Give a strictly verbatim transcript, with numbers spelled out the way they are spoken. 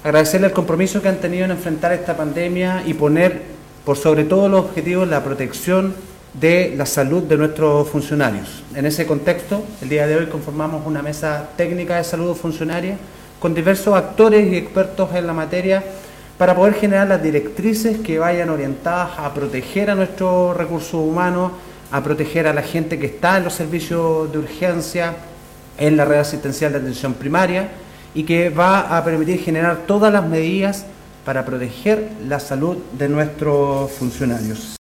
agradecerle el compromiso que han tenido en enfrentar esta pandemia y poner por sobre todo los objetivos la protección de la salud de nuestros funcionarios. En ese contexto, el día de hoy conformamos una mesa técnica de salud funcionaria con diversos actores y expertos en la materia para poder generar las directrices que vayan orientadas a proteger a nuestros recursos humanos, a proteger a la gente que está en los servicios de urgencia, en la red asistencial de atención primaria, y que va a permitir generar todas las medidas para proteger la salud de nuestros funcionarios.